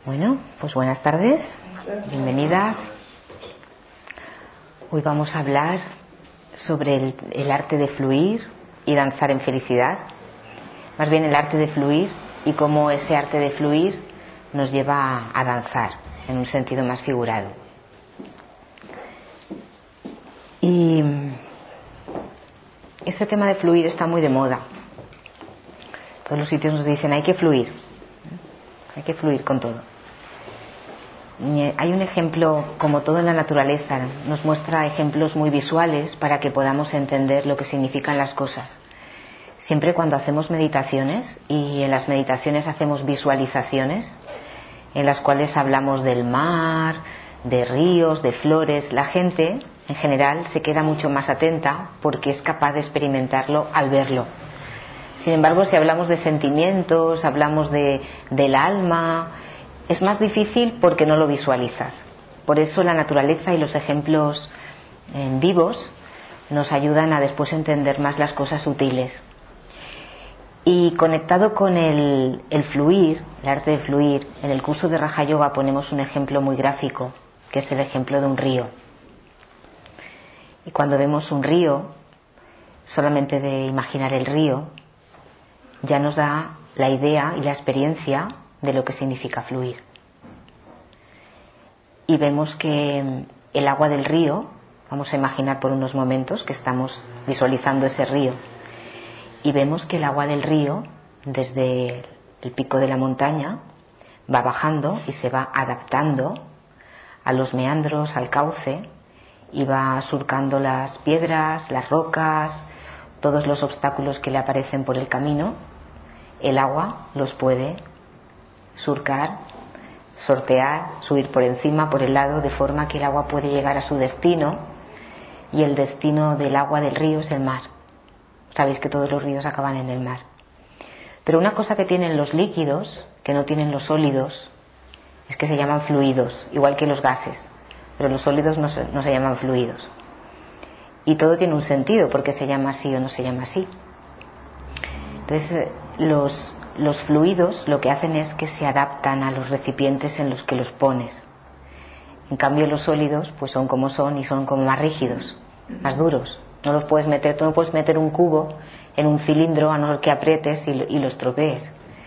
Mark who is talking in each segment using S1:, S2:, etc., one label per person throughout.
S1: Bueno, pues buenas tardes, bienvenidas. Hoy vamos a hablar sobre el arte de fluir y danzar en felicidad. Más bien el arte de fluir y cómo ese arte de fluir nos lleva a danzar en un sentido más figurado. Y este tema de fluir está muy de moda. Todos los sitios nos dicen hay que fluir con todo. Hay un ejemplo, como todo en la naturaleza, nos muestra ejemplos muy visuales para que podamos entender lo que significan las cosas. Siempre cuando hacemos meditaciones, y en las meditaciones hacemos visualizaciones, en las cuales hablamos del mar, de ríos, de flores, la gente en general se queda mucho más atenta porque es capaz de experimentarlo al verlo. Sin embargo, si hablamos de sentimientos, hablamos del alma, es más difícil porque no lo visualizas. Por eso la naturaleza y los ejemplos vivos nos ayudan a después entender más las cosas sutiles. Y conectado con el fluir, el arte de fluir, en el curso de Raja Yoga ponemos un ejemplo muy gráfico, que es el ejemplo de un río. Y cuando vemos un río, solamente de imaginar el río, ya nos da la idea y la experiencia de lo que significa fluir. Y vemos que el agua del río, vamos a imaginar por unos momentos que estamos visualizando ese río, y vemos que el agua del río, desde el pico de la montaña, va bajando y se va adaptando a los meandros, al cauce, y va surcando las piedras, las rocas, todos los obstáculos que le aparecen por el camino. El agua los puede surcar, sortear, subir por encima, por el lado, de forma que el agua puede llegar a su destino, y el destino del agua del río es el mar. Sabéis que todos los ríos acaban en el mar. Pero una cosa que tienen los líquidos, que no tienen los sólidos, es que se llaman fluidos, igual que los gases, pero los sólidos no se llaman fluidos. Y todo tiene un sentido, porque se llama así o no se llama así. Entonces, los fluidos lo que hacen es que se adaptan a los recipientes en los que los pones. En cambio, los sólidos pues son como son y son como más rígidos, más duros. No los puedes meter, tú no puedes meter un cubo en un cilindro a no ser que aprietes y lo estropees.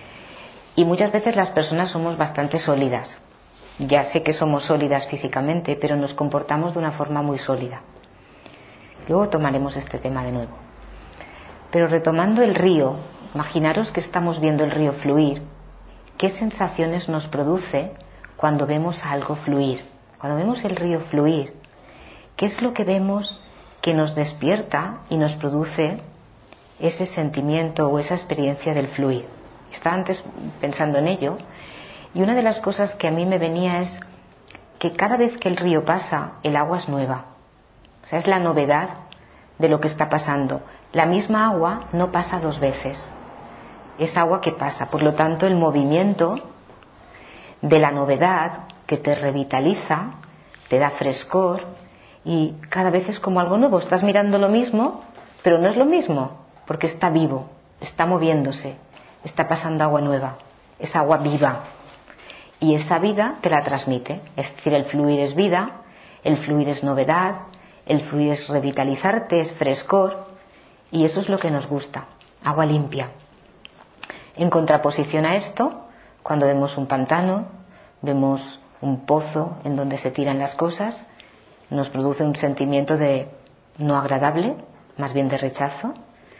S1: Y muchas veces las personas somos bastante sólidas. Ya sé que somos sólidas físicamente, pero nos comportamos de una forma muy sólida. Luego tomaremos este tema de nuevo. Pero retomando el río, imaginaros que estamos viendo el río fluir. ¿Qué sensaciones nos produce cuando vemos algo fluir? Cuando vemos el río fluir, ¿qué es lo que vemos que nos despierta y nos produce ese sentimiento o esa experiencia del fluir? Estaba antes pensando en ello, y una de las cosas que a mí me venía es que cada vez que el río pasa, el agua es nueva. O sea, es la novedad de lo que está pasando. La misma agua no pasa dos veces. Es agua que pasa. Por lo tanto, el movimiento de la novedad que te revitaliza, te da frescor, y cada vez es como algo nuevo. Estás mirando lo mismo, pero no es lo mismo, porque está vivo, está moviéndose, está pasando agua nueva, es agua viva. Y esa vida te la transmite. Es decir, el fluir es vida, el fluir es novedad, el fluir es revitalizarte, es frescor, y eso es lo que nos gusta, agua limpia. En contraposición a esto, cuando vemos un pantano, vemos un pozo en donde se tiran las cosas, nos produce un sentimiento de no agradable, más bien de rechazo,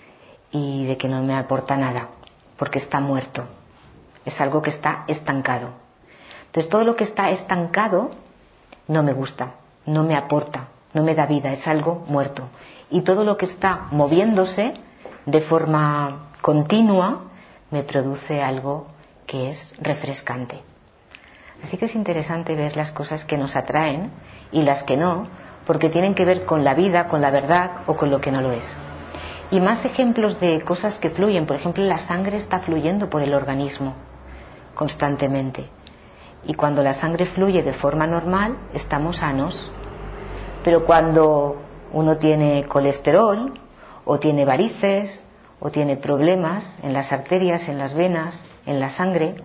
S1: y de que no me aporta nada, porque está muerto. Es algo que está estancado. Entonces, todo lo que está estancado no me gusta, no me aporta, no me da vida, es algo muerto. Y todo lo que está moviéndose de forma continua me produce algo que es refrescante. Así que es interesante ver las cosas que nos atraen y las que no, porque tienen que ver con la vida, con la verdad o con lo que no lo es. Y más ejemplos de cosas que fluyen. Por ejemplo, la sangre está fluyendo por el organismo constantemente. Y cuando la sangre fluye de forma normal, estamos sanos. Pero cuando uno tiene colesterol, o tiene varices, o tiene problemas en las arterias, en las venas, en la sangre,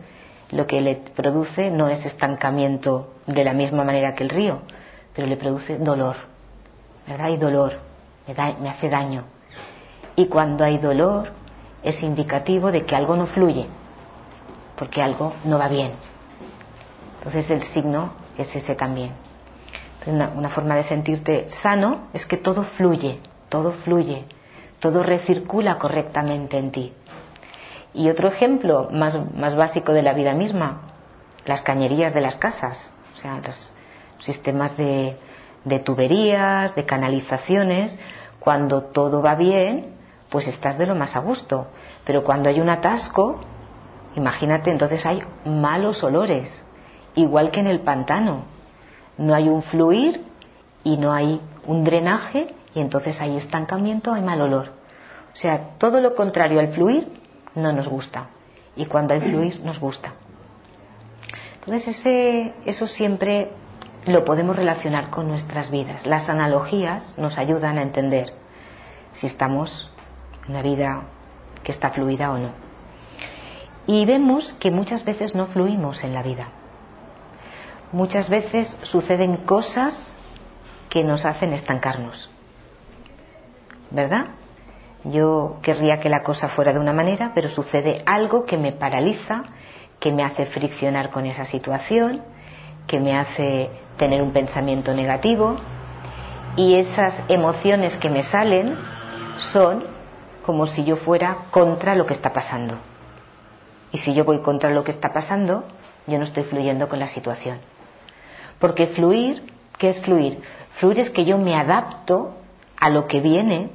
S1: lo que le produce no es estancamiento de la misma manera que el río, pero le produce dolor, ¿verdad? Hay dolor, me hace daño. Y cuando hay dolor es indicativo de que algo no fluye, porque algo no va bien. Entonces el signo es ese también. Entonces, una forma de sentirte sano es que todo fluye, todo recircula correctamente en ti. Y otro ejemplo más básico de la vida misma, las cañerías de las casas, o sea, los sistemas de tuberías, de canalizaciones. Cuando todo va bien, pues estás de lo más a gusto, pero cuando hay un atasco, imagínate, entonces hay malos olores, igual que en el pantano, no hay un fluir y no hay un drenaje, y entonces hay estancamiento, hay mal olor. O sea, todo lo contrario al fluir no nos gusta, y cuando hay fluir nos gusta. Entonces eso siempre lo podemos relacionar con nuestras vidas. Las analogías nos ayudan a entender si estamos en una vida que está fluida o no. Y vemos que muchas veces no fluimos en la vida. Muchas veces suceden cosas que nos hacen estancarnos, ¿verdad? Yo querría que la cosa fuera de una manera, pero sucede algo que me paraliza, que me hace friccionar con esa situación, que me hace tener un pensamiento negativo, y esas emociones que me salen son como si yo fuera contra lo que está pasando. Y si yo voy contra lo que está pasando, yo no estoy fluyendo con la situación. Porque fluir, ¿qué es fluir? Fluir es que yo me adapto a lo que viene,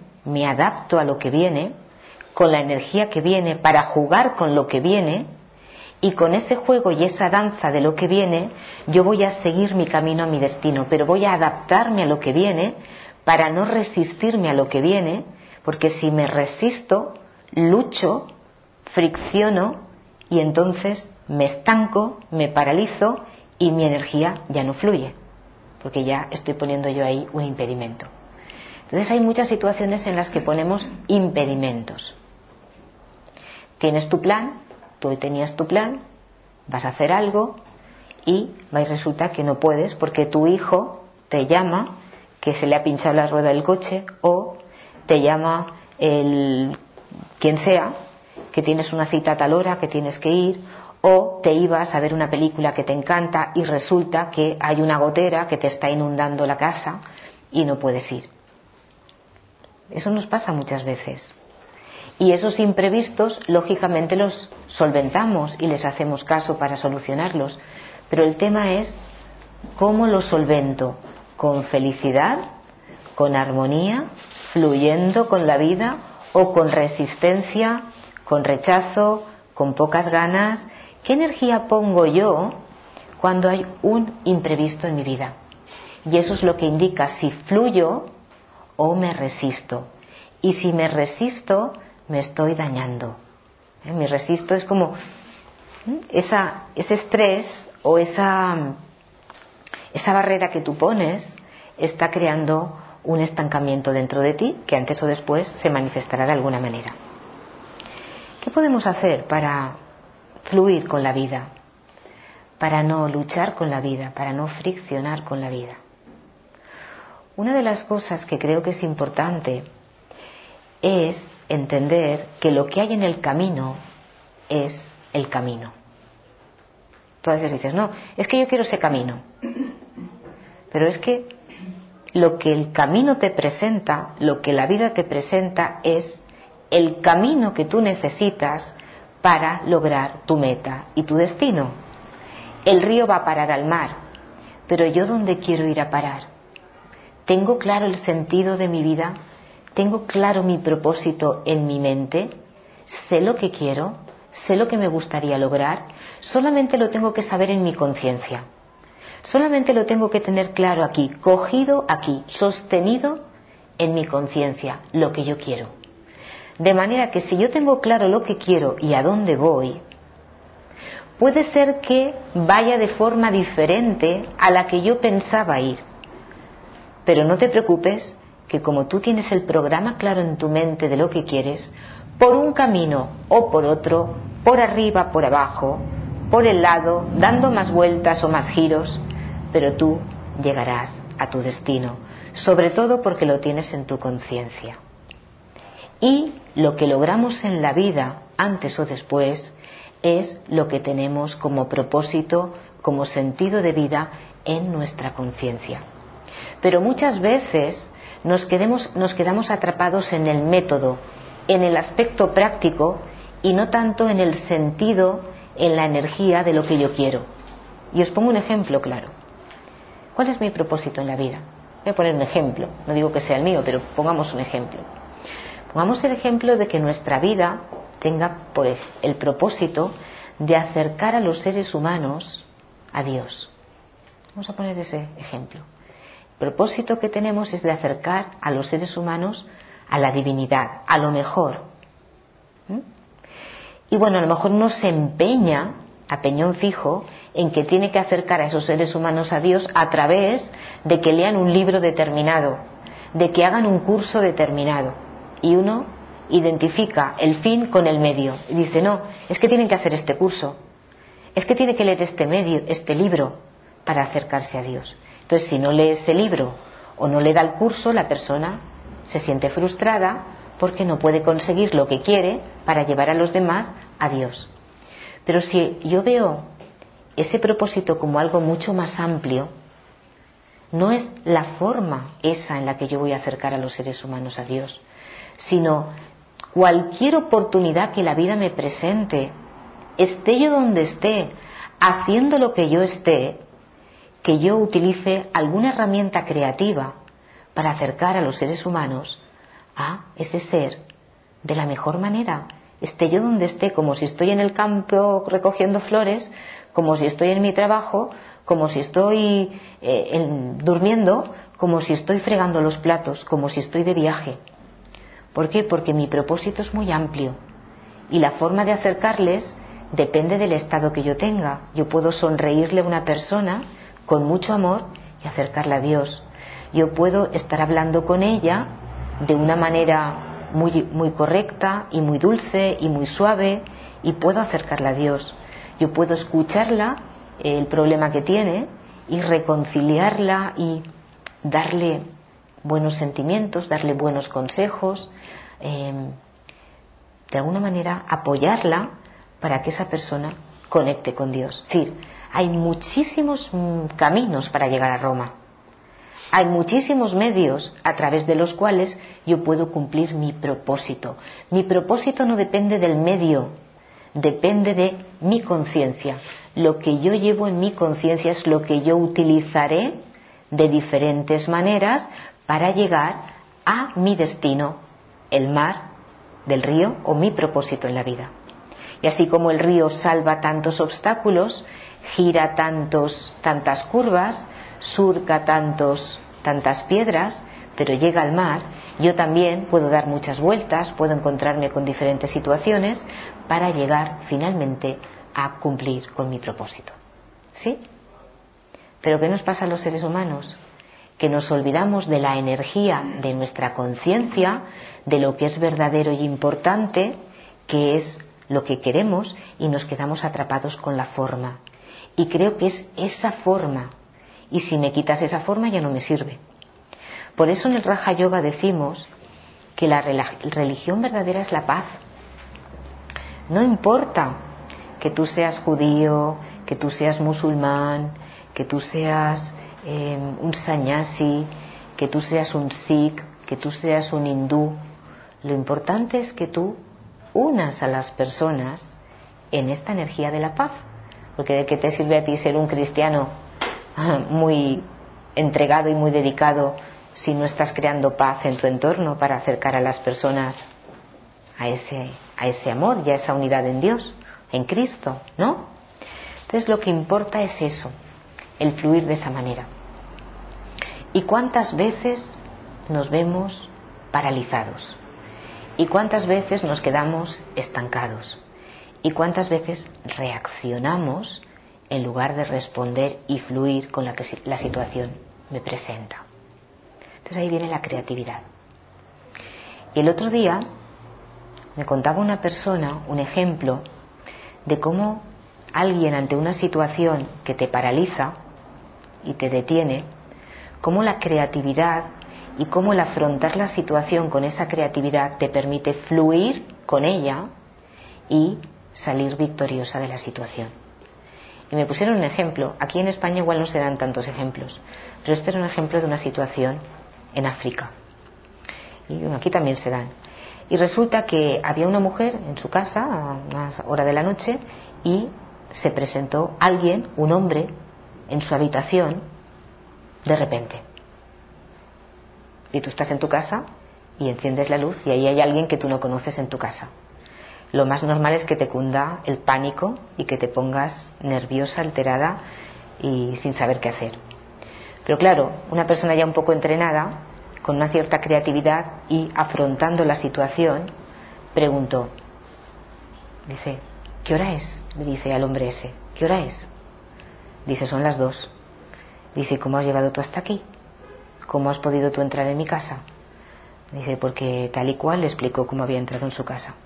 S1: con la energía que viene, para jugar con lo que viene, y con ese juego y esa danza de lo que viene, yo voy a seguir mi camino a mi destino, pero voy a adaptarme a lo que viene para no resistirme a lo que viene, porque si me resisto, lucho, fricciono, y entonces me estanco, me paralizo y mi energía ya no fluye, porque ya estoy poniendo yo ahí un impedimento. Entonces hay muchas situaciones en las que ponemos impedimentos. Tienes tu plan, tú hoy tenías tu plan, vas a hacer algo y resulta que no puedes porque tu hijo te llama que se le ha pinchado la rueda del coche, o te llama quien sea, que tienes una cita a tal hora, que tienes que ir, o te ibas a ver una película que te encanta y resulta que hay una gotera que te está inundando la casa y no puedes ir. Eso nos pasa muchas veces. Y esos imprevistos, lógicamente, los solventamos y les hacemos caso para solucionarlos. Pero el tema es cómo los solvento: con felicidad, con armonía, fluyendo con la vida, o con resistencia, con rechazo, con pocas ganas. ¿Qué energía pongo yo cuando hay un imprevisto en mi vida? Y eso es lo que indica si fluyo o me resisto. Y si me resisto, me estoy dañando. Me resisto es como ese estrés o esa barrera que tú pones está creando un estancamiento dentro de ti que antes o después se manifestará de alguna manera. ¿Qué podemos hacer para fluir con la vida? Para no luchar con la vida, para no friccionar con la vida. Una de las cosas que creo que es importante es entender que lo que hay en el camino es el camino. Tú a veces dices, no, es que yo quiero ese camino. Pero es que lo que el camino te presenta, lo que la vida te presenta, es el camino que tú necesitas para lograr tu meta y tu destino. El río va a parar al mar, pero ¿yo dónde quiero ir a parar? ¿Tengo claro el sentido de mi vida? ¿Tengo claro mi propósito en mi mente? ¿Sé lo que quiero? ¿Sé lo que me gustaría lograr? Solamente lo tengo que saber en mi conciencia. Solamente lo tengo que tener claro aquí, cogido aquí, sostenido en mi conciencia, lo que yo quiero. De manera que si yo tengo claro lo que quiero y a dónde voy, puede ser que vaya de forma diferente a la que yo pensaba ir. Pero no te preocupes, que como tú tienes el programa claro en tu mente de lo que quieres, por un camino o por otro, por arriba, por abajo, por el lado, dando más vueltas o más giros, pero tú llegarás a tu destino, sobre todo porque lo tienes en tu conciencia. Y lo que logramos en la vida, antes o después, es lo que tenemos como propósito, como sentido de vida en nuestra conciencia. Pero muchas veces nos quedamos atrapados en el método, en el aspecto práctico y no tanto en el sentido, en la energía de lo que yo quiero. Y os pongo un ejemplo claro. ¿Cuál es mi propósito en la vida? Voy a poner un ejemplo, no digo que sea el mío, pero pongamos un ejemplo. Pongamos el ejemplo de que nuestra vida tenga por el propósito de acercar a los seres humanos a Dios. Vamos a poner ese ejemplo. El propósito que tenemos es de acercar a los seres humanos a la divinidad, a lo mejor. Y bueno, a lo mejor uno se empeña a peñón fijo en que tiene que acercar a esos seres humanos a Dios a través de que lean un libro determinado, de que hagan un curso determinado. Y uno identifica el fin con el medio y dice, no, es que tienen que hacer este curso, es que tiene que leer este libro para acercarse a Dios. Entonces, si no lee ese libro o no le da el curso, la persona se siente frustrada porque no puede conseguir lo que quiere para llevar a los demás a Dios. Pero si yo veo ese propósito como algo mucho más amplio, no es la forma esa en la que yo voy a acercar a los seres humanos a Dios, sino cualquier oportunidad que la vida me presente, esté yo donde esté, haciendo lo que yo esté, que yo utilice alguna herramienta creativa para acercar a los seres humanos a ese ser de la mejor manera, esté yo donde esté, como si estoy en el campo recogiendo flores, como si estoy en mi trabajo, como si estoy durmiendo, como si estoy fregando los platos, como si estoy de viaje. ¿Por qué? Porque mi propósito es muy amplio y la forma de acercarles depende del estado que yo tenga. Yo puedo sonreírle a una persona con mucho amor y acercarla a Dios. Yo puedo estar hablando con ella de una manera muy correcta y muy dulce y muy suave y puedo acercarla a Dios. Yo puedo escucharla, el problema que tiene, y reconciliarla y darle buenos sentimientos, darle buenos consejos, de alguna manera apoyarla para que esa persona conecte con Dios. Es decir, hay muchísimos caminos para llegar a Roma. Hay muchísimos medios a través de los cuales yo puedo cumplir mi propósito. Mi propósito no depende del medio, depende de mi conciencia. Lo que yo llevo en mi conciencia es lo que yo utilizaré de diferentes maneras para llegar a mi destino, el mar, del río o mi propósito en la vida. Y así como el río salva tantos obstáculos, gira tantas curvas, surca tantas piedras, pero llega al mar, yo también puedo dar muchas vueltas, puedo encontrarme con diferentes situaciones para llegar finalmente a cumplir con mi propósito. ¿Sí? Pero ¿qué nos pasa a los seres humanos? Que nos olvidamos de la energía de nuestra conciencia, de lo que es verdadero y importante, que es lo que queremos, y nos quedamos atrapados con la forma. Y creo que es esa forma, y si me quitas esa forma ya no me sirve. Por eso en el Raja Yoga decimos que la religión verdadera es la paz. No importa que tú seas judío, que tú seas musulmán, que tú seas un sannyasi, que tú seas un sikh, que tú seas un hindú. Lo importante es que tú unas a las personas en esta energía de la paz. Porque ¿de qué te sirve a ti ser un cristiano muy entregado y muy dedicado si no estás creando paz en tu entorno para acercar a las personas a ese amor y a esa unidad en Dios, en Cristo, ¿no? Entonces lo que importa es eso, el fluir de esa manera. ¿Y cuántas veces nos vemos paralizados? ¿Y cuántas veces nos quedamos estancados? ¿Y cuántas veces reaccionamos en lugar de responder y fluir con la que la situación me presenta? Entonces ahí viene la creatividad. Y el otro día me contaba una persona un ejemplo de cómo alguien ante una situación que te paraliza y te detiene, cómo la creatividad y cómo el afrontar la situación con esa creatividad te permite fluir con ella y salir victoriosa de la situación. Y me pusieron un ejemplo. Aquí en España igual no se dan tantos ejemplos, pero este era un ejemplo de una situación en África. Y bueno, aquí también se dan. Y resulta que había una mujer en su casa a una hora de la noche y se presentó alguien, un hombre, en su habitación de repente. Y tú estás en tu casa y enciendes la luz y ahí hay alguien que tú no conoces en tu casa. Lo más normal es que te cunda el pánico y que te pongas nerviosa, alterada y sin saber qué hacer. Pero claro, una persona ya un poco entrenada, con una cierta creatividad y afrontando la situación, preguntó, dice, ¿qué hora es? Le dice al hombre ese, ¿qué hora es? Dice, son las 2. Dice, ¿cómo has llegado tú hasta aquí? ¿Cómo has podido tú entrar en mi casa? Dice, porque tal y cual le explicó cómo había entrado en su casa.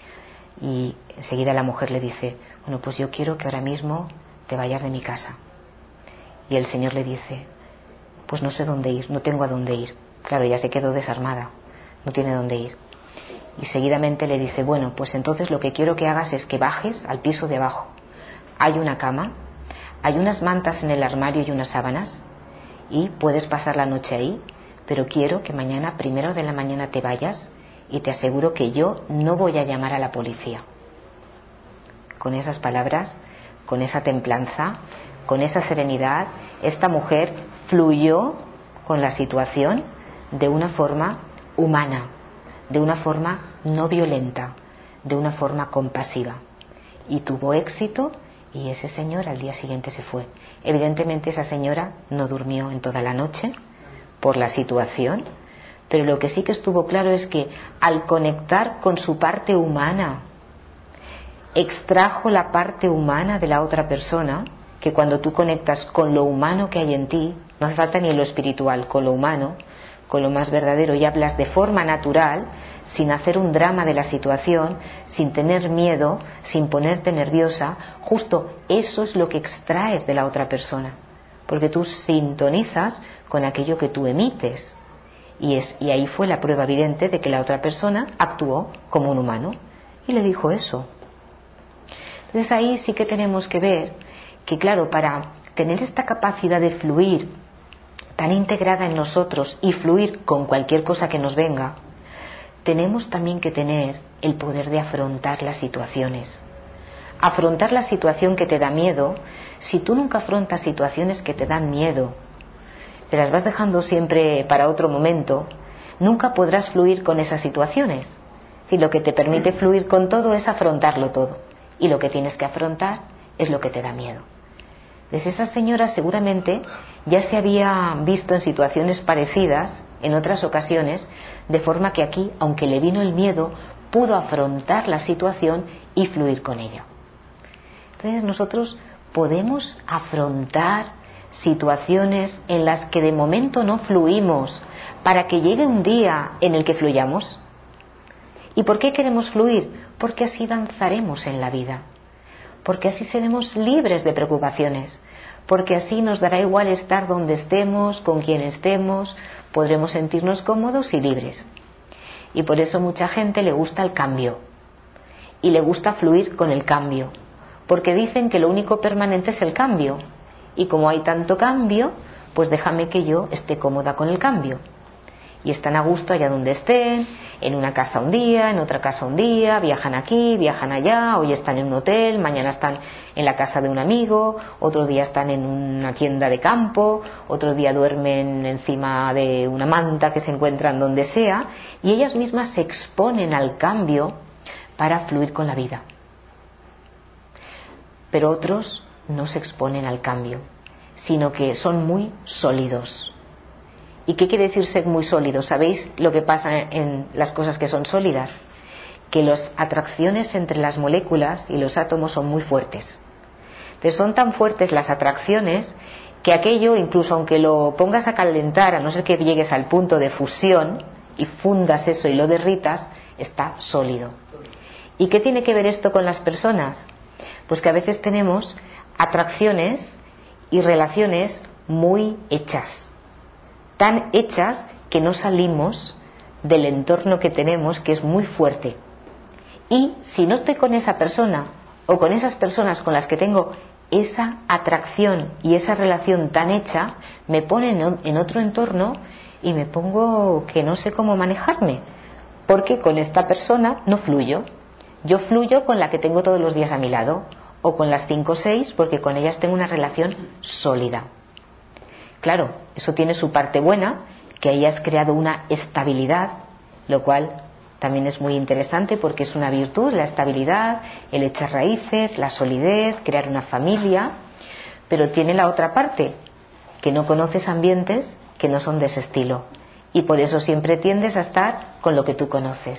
S1: Y enseguida la mujer le dice, bueno, pues yo quiero que ahora mismo te vayas de mi casa. Y el señor le dice, pues no sé dónde ir, no tengo a dónde ir. Claro, ya se quedó desarmada, no tiene dónde ir. Y seguidamente le dice, bueno, pues entonces lo que quiero que hagas es que bajes al piso de abajo. Hay una cama, hay unas mantas en el armario y unas sábanas, y puedes pasar la noche ahí, pero quiero que mañana, 1:00 de la mañana, te vayas y te aseguro que yo no voy a llamar a la policía. Con esas palabras, con esa templanza, con esa serenidad, esta mujer fluyó con la situación de una forma humana, de una forma no violenta, de una forma compasiva. Y tuvo éxito y ese señor al día siguiente se fue. Evidentemente esa señora no durmió en toda la noche por la situación, pero lo que sí que estuvo claro es que al conectar con su parte humana, extrajo la parte humana de la otra persona, que cuando tú conectas con lo humano que hay en ti, no hace falta ni en lo espiritual, con lo humano, con lo más verdadero, y hablas de forma natural, sin hacer un drama de la situación, sin tener miedo, sin ponerte nerviosa, justo eso es lo que extraes de la otra persona, porque tú sintonizas con aquello que tú emites, y ahí fue la prueba evidente de que la otra persona actuó como un humano, y le dijo eso. Entonces ahí sí que tenemos que ver que, claro, para tener esta capacidad de fluir tan integrada en nosotros y fluir con cualquier cosa que nos venga, tenemos también que tener el poder de afrontar las situaciones. Afrontar la situación que te da miedo. Si tú nunca afrontas situaciones que te dan miedo, te las vas dejando siempre para otro momento, nunca podrás fluir con esas situaciones. Y lo que te permite fluir con todo es afrontarlo todo. Y lo que tienes que afrontar es lo que te da miedo. Pues esa señora seguramente ya se había visto en situaciones parecidas en otras ocasiones, de forma que aquí, aunque le vino el miedo, pudo afrontar la situación y fluir con ello. Entonces nosotros podemos afrontar situaciones en las que de momento no fluimos, para que llegue un día en el que fluyamos. ¿Y por qué queremos fluir? Porque así danzaremos en la vida, porque así seremos libres de preocupaciones, porque así nos dará igual estar donde estemos, con quien estemos, podremos sentirnos cómodos y libres. Y por eso mucha gente le gusta el cambio y le gusta fluir con el cambio, porque dicen que lo único permanente es el cambio, y como hay tanto cambio, pues déjame que yo esté cómoda con el cambio. Y están a gusto allá donde estén, en una casa un día, en otra casa un día, viajan aquí, viajan allá, hoy están en un hotel, mañana están en la casa de un amigo, otro día están en una tienda de campo, otro día duermen encima de una manta que se encuentran donde sea, y ellas mismas se exponen al cambio para fluir con la vida. Pero otros no se exponen al cambio, sino que son muy sólidos. ¿Y qué quiere decir ser muy sólidos? ¿Sabéis lo que pasa en las cosas que son sólidas? Que las atracciones entre las moléculas y los átomos son muy fuertes. Entonces son tan fuertes las atracciones que aquello, incluso aunque lo pongas a calentar, a no ser que llegues al punto de fusión y fundas eso y lo derritas, está sólido. ¿Y qué tiene que ver esto con las personas? Pues que a veces tenemos atracciones y relaciones muy hechas, tan hechas que no salimos del entorno que tenemos, que es muy fuerte. Y si no estoy con esa persona o con esas personas con las que tengo esa atracción y esa relación tan hecha, me pone en otro entorno y me pongo que no sé cómo manejarme, porque con esta persona no fluyo. Yo fluyo con la que tengo todos los días a mi lado, o con las 5 o 6, porque con ellas tengo una relación sólida. Claro, eso tiene su parte buena, que ahí has creado una estabilidad, lo cual también es muy interesante porque es una virtud, la estabilidad, el echar raíces, la solidez, crear una familia, pero tiene la otra parte, que no conoces ambientes que no son de ese estilo, y por eso siempre tiendes a estar con lo que tú conoces.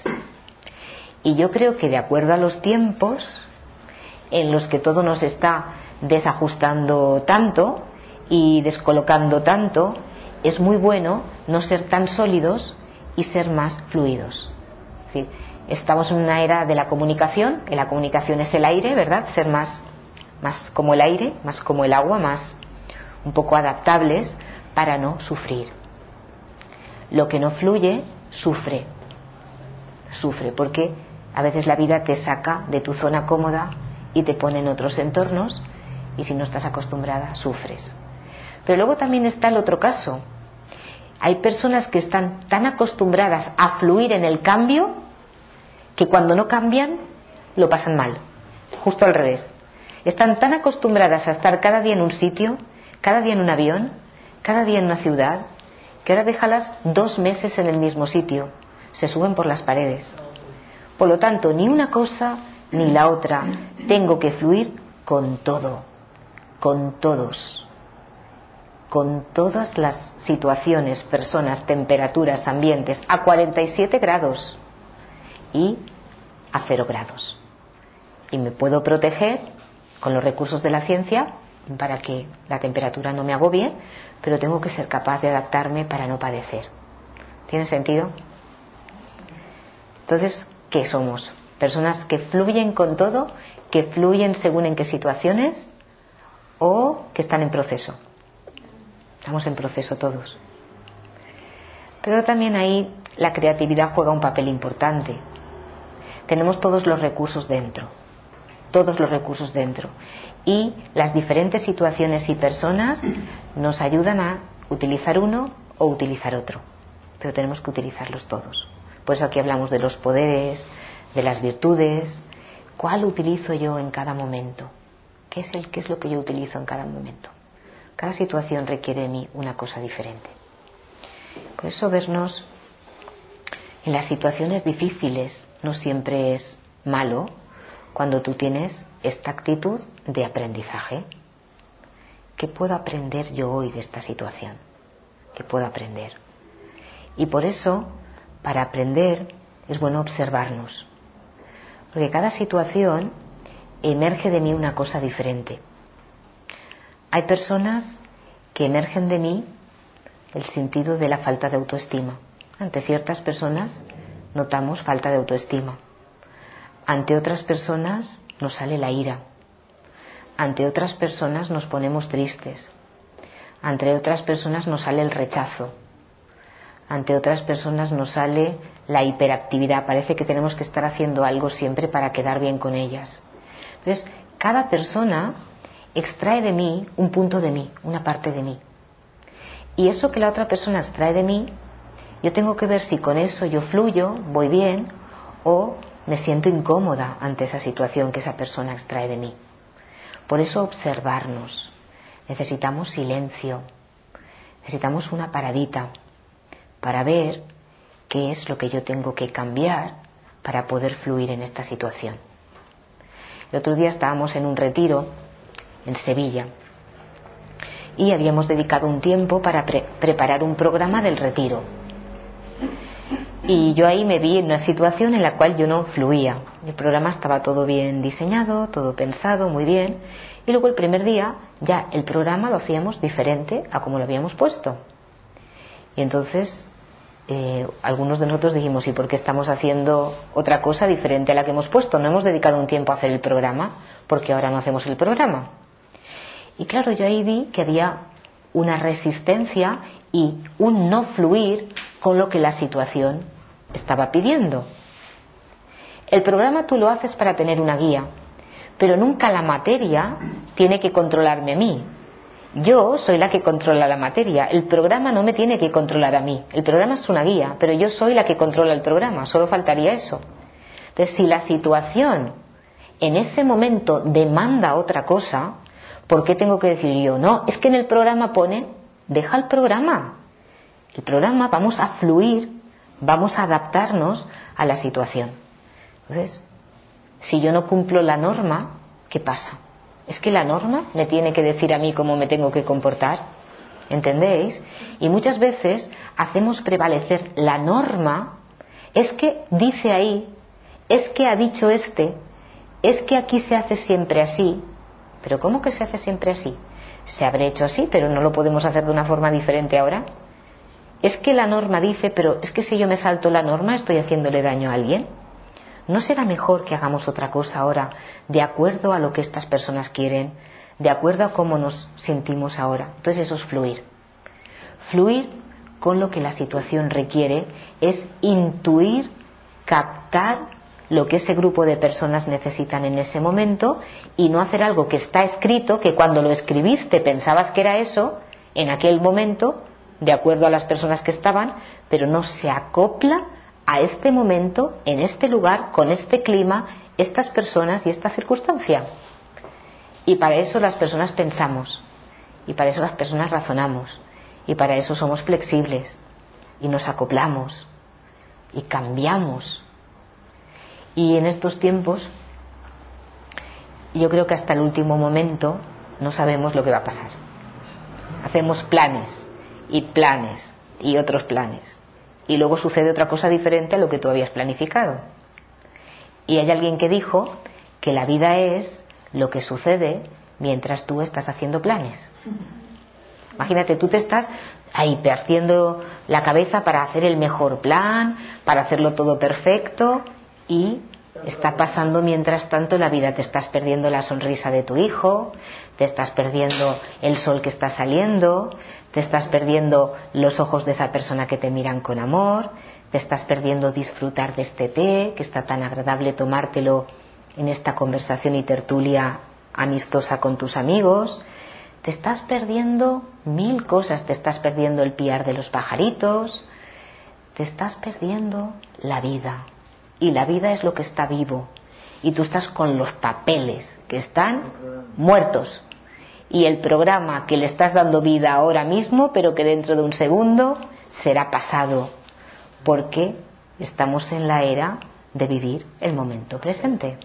S1: Y yo creo que de acuerdo a los tiempos en los que todo nos está desajustando tanto y descolocando tanto, es muy bueno no ser tan sólidos y ser más fluidos. Es decir, estamos en una era de la comunicación, que la comunicación es el aire, ¿verdad? Ser más como el aire, más como el agua, más un poco adaptables para no sufrir. Lo que no fluye, sufre, porque a veces la vida te saca de tu zona cómoda y te pone en otros entornos, y si no estás acostumbrada, sufres. Pero luego también está el otro caso. Hay personas que están tan acostumbradas a fluir en el cambio que cuando no cambian lo pasan mal. Justo al revés. Están tan acostumbradas a estar cada día en un sitio, cada día en un avión, cada día en una ciudad, que ahora déjalas 2 meses en el mismo sitio, se suben por las paredes. Por lo tanto, ni una cosa ni la otra. Tengo que fluir con todo, con todos, con todas las situaciones, personas, temperaturas, ambientes, a 47 grados y a 0 grados. Y me puedo proteger con los recursos de la ciencia para que la temperatura no me agobie, pero tengo que ser capaz de adaptarme para no padecer. ¿Tiene sentido? Entonces, ¿qué somos? ¿Personas que fluyen con todo, que fluyen según en qué situaciones, o que están en proceso? Estamos en proceso todos. Pero también ahí la creatividad juega un papel importante. Tenemos todos los recursos dentro, y las diferentes situaciones y personas nos ayudan a utilizar uno o utilizar otro, pero tenemos que utilizarlos todos. Por eso aquí hablamos de los poderes, de las virtudes. ¿Cuál utilizo yo en cada momento? ¿Qué es lo que yo utilizo en cada momento? Cada situación requiere de mí una cosa diferente. Por eso vernos en las situaciones difíciles no siempre es malo cuando tú tienes esta actitud de aprendizaje. ¿Qué puedo aprender yo hoy de esta situación? ¿Qué puedo aprender? Y por eso, para aprender, es bueno observarnos. Porque cada situación emerge de mí una cosa diferente. Hay personas que emergen de mí el sentido de la falta de autoestima. Ante ciertas personas notamos falta de autoestima. Ante otras personas nos sale la ira. Ante otras personas nos ponemos tristes. Ante otras personas nos sale el rechazo. Ante otras personas nos sale la hiperactividad. Parece que tenemos que estar haciendo algo siempre para quedar bien con ellas. Entonces, cada persona extrae de mí un punto de mí, una parte de mí. Y eso que la otra persona extrae de mí, yo tengo que ver si con eso yo fluyo, voy bien, o me siento incómoda ante esa situación que esa persona extrae de mí. Por eso observarnos. Necesitamos silencio. Necesitamos una paradita para ver qué es lo que yo tengo que cambiar para poder fluir en esta situación. El otro día estábamos en un retiro en Sevilla y habíamos dedicado un tiempo para preparar un programa del retiro. Y yo ahí me vi en una situación en la cual yo no fluía. El programa estaba todo bien diseñado, todo pensado, muy bien. Y luego el primer día ya el programa lo hacíamos diferente a como lo habíamos puesto. Y entonces algunos de nosotros dijimos, ¿y por qué estamos haciendo otra cosa diferente a la que hemos puesto? No hemos dedicado un tiempo a hacer el programa, porque ahora no hacemos el programa. Y claro, yo ahí vi que había una resistencia y un no fluir con lo que la situación estaba pidiendo. El programa tú lo haces para tener una guía, pero nunca la materia tiene que controlarme a mí. Yo soy la que controla la materia. El programa no me tiene que controlar a mí. El programa es una guía, pero yo soy la que controla el programa. Solo faltaría eso. Entonces, si la situación en ese momento demanda otra cosa, ¿por qué tengo que decir yo? No, es que en el programa pone, deja el programa. El programa, vamos a fluir, vamos a adaptarnos a la situación. Entonces, si yo no cumplo la norma, ¿qué pasa? ¿Es que la norma me tiene que decir a mí cómo me tengo que comportar? ¿Entendéis? Y muchas veces hacemos prevalecer la norma, es que dice ahí, es que ha dicho este, es que aquí se hace siempre así. ¿Pero cómo que se hace siempre así? Se habrá hecho así, pero no lo podemos hacer de una forma diferente ahora. Es que la norma dice, pero es que si yo me salto la norma estoy haciéndole daño a alguien. ¿No será mejor que hagamos otra cosa ahora, de acuerdo a lo que estas personas quieren, de acuerdo a cómo nos sentimos ahora? Entonces eso es fluir. Fluir con lo que la situación requiere es intuir, captar lo que ese grupo de personas necesitan en ese momento y no hacer algo que está escrito, que cuando lo escribiste pensabas que era eso, en aquel momento, de acuerdo a las personas que estaban, pero no se acopla a este momento, en este lugar, con este clima, estas personas y esta circunstancia. Y para eso las personas pensamos, y para eso las personas razonamos, y para eso somos flexibles, y nos acoplamos, y cambiamos. Y en estos tiempos, yo creo que hasta el último momento no sabemos lo que va a pasar. Hacemos planes, y otros planes. Y luego sucede otra cosa diferente a lo que tú habías planificado. Y hay alguien que dijo que la vida es lo que sucede mientras tú estás haciendo planes. Imagínate, tú te estás ahí partiendo la cabeza para hacer el mejor plan, para hacerlo todo perfecto, y está pasando mientras tanto la vida. Te estás perdiendo la sonrisa de tu hijo, te estás perdiendo el sol que está saliendo, te estás perdiendo los ojos de esa persona que te miran con amor, te estás perdiendo disfrutar de este té, que está tan agradable tomártelo en esta conversación y tertulia amistosa con tus amigos. Te estás perdiendo mil cosas, te estás perdiendo el piar de los pajaritos, te estás perdiendo la vida. Y la vida es lo que está vivo. Y tú estás con los papeles que están muertos. Y el programa que le estás dando vida ahora mismo, pero que dentro de un segundo será pasado. Porque estamos en la era de vivir el momento presente.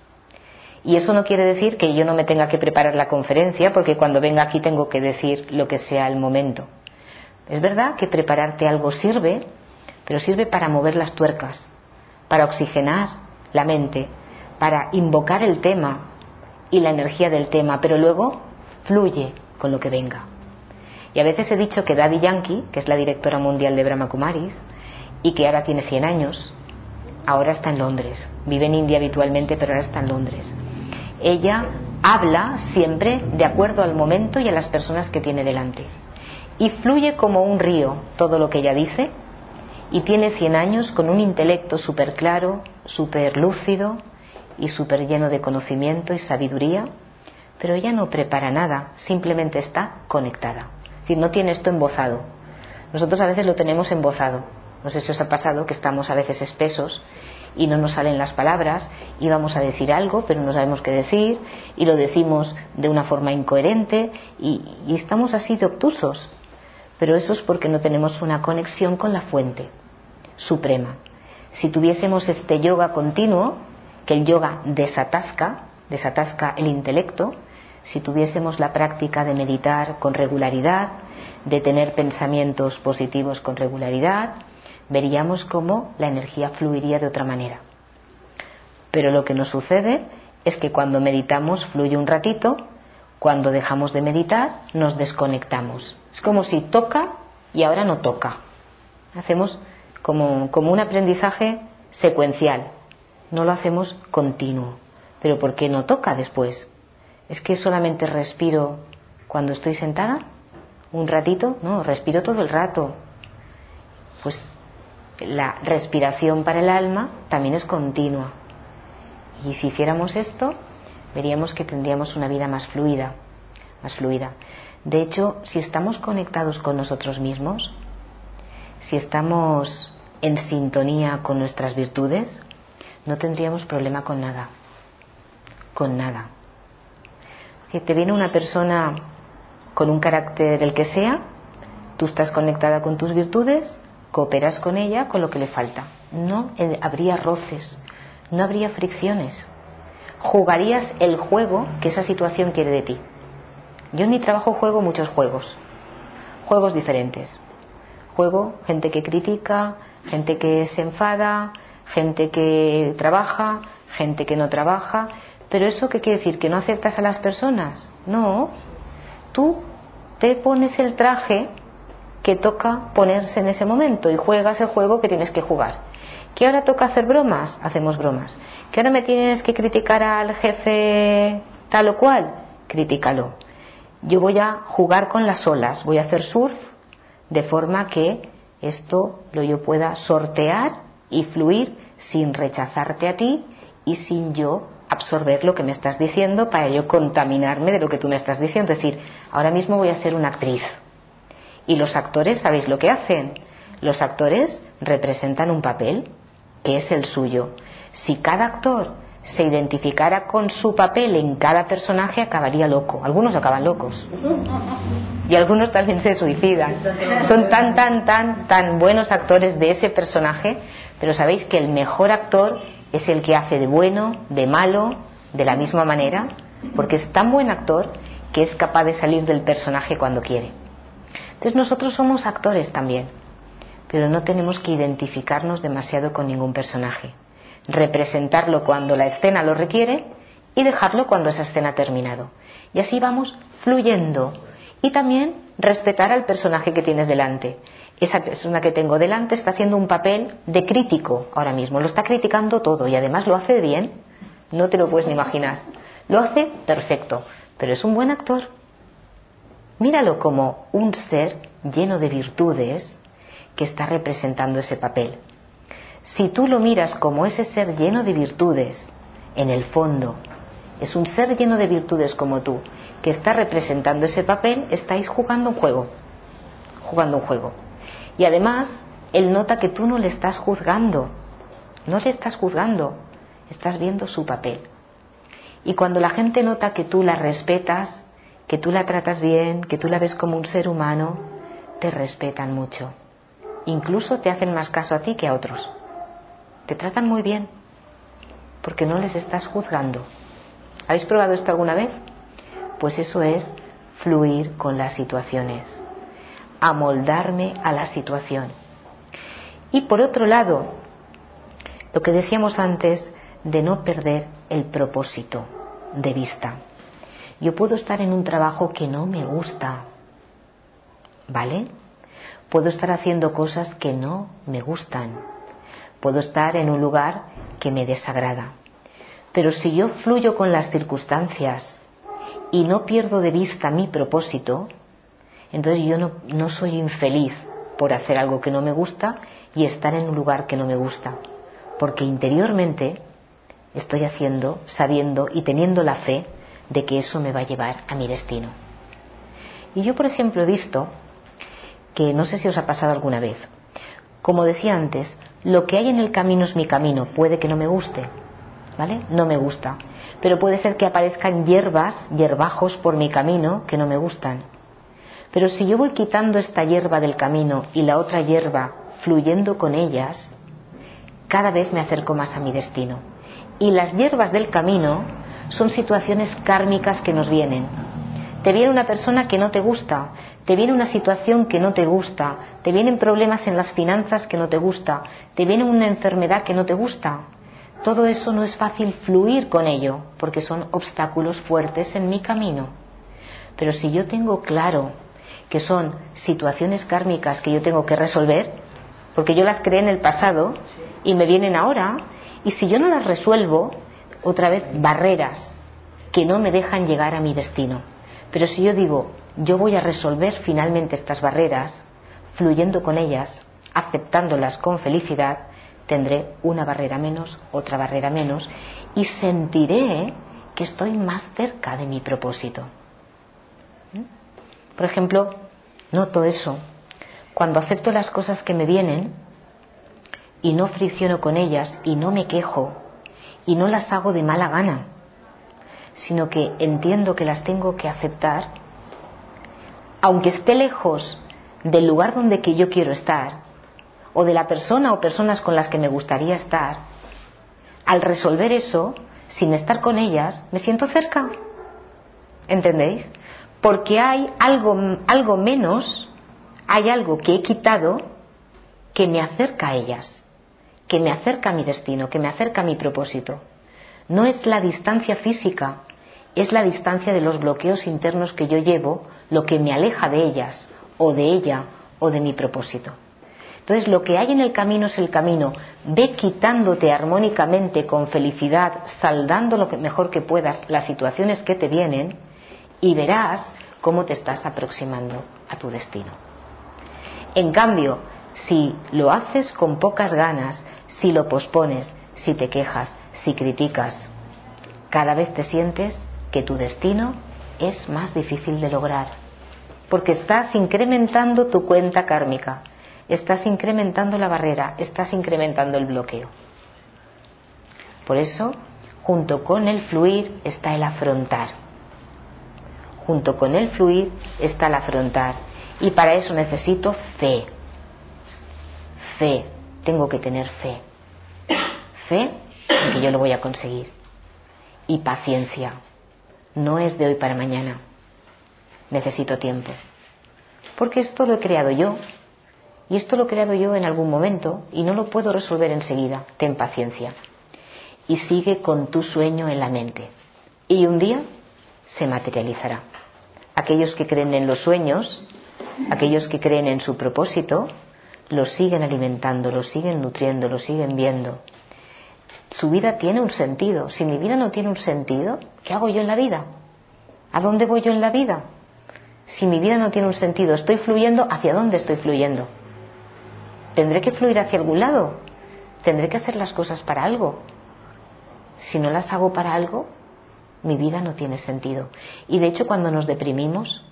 S1: Y eso no quiere decir que yo no me tenga que preparar la conferencia, porque cuando venga aquí tengo que decir lo que sea el momento. Es verdad que prepararte algo sirve, pero sirve para mover las tuercas, para oxigenar la mente, para invocar el tema y la energía del tema, pero luego fluye con lo que venga. Y a veces he dicho que Daddy Yankee, que es la directora mundial de Brahma Kumaris y que ahora tiene 100 años, ahora está en Londres. Vive en India habitualmente, pero ahora está en Londres. Ella habla siempre de acuerdo al momento y a las personas que tiene delante. Y fluye como un río todo lo que ella dice, y tiene 100 años con un intelecto súper claro, súper lúcido y súper lleno de conocimiento y sabiduría, pero ella no prepara nada, simplemente está conectada. Es decir, no tiene esto embozado. Nosotros a veces lo tenemos embozado. No sé si os ha pasado que estamos a veces espesos y no nos salen las palabras y vamos a decir algo pero no sabemos qué decir y lo decimos de una forma incoherente y estamos así de obtusos, pero eso es porque no tenemos una conexión con la fuente suprema. Si tuviésemos este yoga continuo, que el yoga desatasca el intelecto, si tuviésemos la práctica de meditar con regularidad, de tener pensamientos positivos con regularidad, veríamos cómo la energía fluiría de otra manera. Pero lo que nos sucede es que cuando meditamos fluye un ratito, cuando dejamos de meditar nos desconectamos. Es como si toca y ahora no toca. Hacemos como un aprendizaje secuencial, no lo hacemos continuo. ¿Pero por qué no toca después? ¿Es que solamente respiro cuando estoy sentada? ¿Un ratito? No, respiro todo el rato. Pues la respiración para el alma también es continua. Y si hiciéramos esto, veríamos que tendríamos una vida más fluida, más fluida. De hecho, si estamos conectados con nosotros mismos, si estamos en sintonía con nuestras virtudes, no tendríamos problema con nada. Con nada. Si te viene una persona con un carácter el que sea, tú estás conectada con tus virtudes, cooperas con ella con lo que le falta. No habría roces, no habría fricciones. Jugarías el juego que esa situación quiere de ti. Yo en mi trabajo juego muchos juegos diferentes. Juego gente que critica, gente que se enfada, gente que trabaja, gente que no trabaja. ¿Pero eso qué quiere decir? ¿Que no aceptas a las personas? No. Tú te pones el traje que toca ponerse en ese momento y juegas el juego que tienes que jugar. ¿Que ahora toca hacer bromas? Hacemos bromas. ¿Que ahora me tienes que criticar al jefe tal o cual? Critícalo. Yo voy a jugar con las olas, voy a hacer surf de forma que esto yo pueda sortear y fluir sin rechazarte a ti y sin yo absorber lo que me estás diciendo para yo contaminarme de lo que tú me estás diciendo. Es decir, ahora mismo voy a ser una actriz. Y los actores, ¿sabéis lo que hacen? Los actores representan un papel que es el suyo. Si cada actor se identificara con su papel en cada personaje, acabaría loco. Algunos acaban locos. Y algunos también se suicidan. Son tan buenos actores de ese personaje, pero sabéis que el mejor actor es el que hace de bueno, de malo, de la misma manera, porque es tan buen actor que es capaz de salir del personaje cuando quiere. Entonces nosotros somos actores también, pero no tenemos que identificarnos demasiado con ningún personaje. Representarlo cuando la escena lo requiere y dejarlo cuando esa escena ha terminado. Y así vamos fluyendo. Y también respetar al personaje que tienes delante. Esa persona que tengo delante está haciendo un papel de crítico ahora mismo. Lo está criticando todo y además lo hace bien. No te lo puedes ni imaginar. Lo hace perfecto, pero es un buen actor. Míralo como un ser lleno de virtudes que está representando ese papel. Si tú lo miras como ese ser lleno de virtudes, en el fondo es un ser lleno de virtudes como tú, que está representando ese papel, estáis jugando un juego. Y además, él nota que tú no le estás juzgando. No le estás juzgando, estás viendo su papel. Y cuando la gente nota que tú la respetas, que tú la tratas bien, que tú la ves como un ser humano, te respetan mucho. Incluso te hacen más caso a ti que a otros. Te tratan muy bien, porque no les estás juzgando. ¿Habéis probado esto alguna vez? Pues eso es fluir con las situaciones, amoldarme a la situación. Y por otro lado, lo que decíamos antes de no perder el propósito de vista. Yo puedo estar en un trabajo que no me gusta, ¿vale? Puedo estar haciendo cosas que no me gustan. Puedo estar en un lugar que me desagrada. Pero si yo fluyo con las circunstancias y no pierdo de vista mi propósito, entonces yo no soy infeliz por hacer algo que no me gusta y estar en un lugar que no me gusta. Porque interiormente estoy haciendo, sabiendo y teniendo la fe de que eso me va a llevar a mi destino. Y yo, por ejemplo, he visto que, no sé si os ha pasado alguna vez, como decía antes, lo que hay en el camino es mi camino. Puede que no me guste, ¿vale? No me gusta. Pero puede ser que aparezcan hierbajos por mi camino que no me gustan. Pero si yo voy quitando esta hierba del camino y la otra hierba fluyendo con ellas, cada vez me acerco más a mi destino. Y las hierbas del camino son situaciones kármicas que nos vienen. Te viene una persona que no te gusta, te viene una situación que no te gusta, te vienen problemas en las finanzas que no te gusta, te viene una enfermedad que no te gusta. Todo eso no es fácil fluir con ello, porque son obstáculos fuertes en mi camino. Pero si yo tengo claro que son situaciones kármicas que yo tengo que resolver, porque yo las creé en el pasado y me vienen ahora, y si yo no las resuelvo, otra vez barreras que no me dejan llegar a mi destino. Pero si yo digo, yo voy a resolver finalmente estas barreras, fluyendo con ellas, aceptándolas con felicidad, tendré una barrera menos, otra barrera menos, y sentiré que estoy más cerca de mi propósito. Por ejemplo, noto eso cuando acepto las cosas que me vienen y no fricciono con ellas y no me quejo y no las hago de mala gana, sino que entiendo que las tengo que aceptar, aunque esté lejos del lugar donde que yo quiero estar, o de la persona o personas con las que me gustaría estar. Al resolver eso, sin estar con ellas, me siento cerca. ¿Entendéis? Porque hay algo menos, hay algo que he quitado que me acerca a ellas, que me acerca a mi destino, que me acerca a mi propósito. No es la distancia física, es la distancia de los bloqueos internos que yo llevo, lo que me aleja de ellas, o de ella, o de mi propósito. Entonces, lo que hay en el camino es el camino. Ve quitándote armónicamente, con felicidad, saldando lo que mejor que puedas las situaciones que te vienen, y verás cómo te estás aproximando a tu destino. En cambio, si lo haces con pocas ganas, si lo pospones, si te quejas, si criticas, cada vez te sientes que tu destino es más difícil de lograr, porque estás incrementando tu cuenta kármica, estás incrementando la barrera, estás incrementando el bloqueo. Por eso, junto con el fluir está el afrontar. Junto con el fluir está el afrontar. Y para eso necesito fe. Fe. Tengo que tener fe. Fe en que yo lo voy a conseguir. Y paciencia. No es de hoy para mañana. Necesito tiempo. Porque esto lo he creado yo. Y esto lo he creado yo en algún momento y no lo puedo resolver enseguida. Ten paciencia. Y sigue con tu sueño en la mente. Y un día se materializará. Aquellos que creen en los sueños, aquellos que creen en su propósito, los siguen alimentando, los siguen nutriendo, los siguen viendo. Su vida tiene un sentido. Si mi vida no tiene un sentido, ¿qué hago yo en la vida? ¿A dónde voy yo en la vida? Si mi vida no tiene un sentido, estoy fluyendo, ¿hacia dónde estoy fluyendo? ¿Tendré que fluir hacia algún lado? ¿Tendré que hacer las cosas para algo? Si no las hago para algo, mi vida no tiene sentido. Y de hecho, cuando nos deprimimos,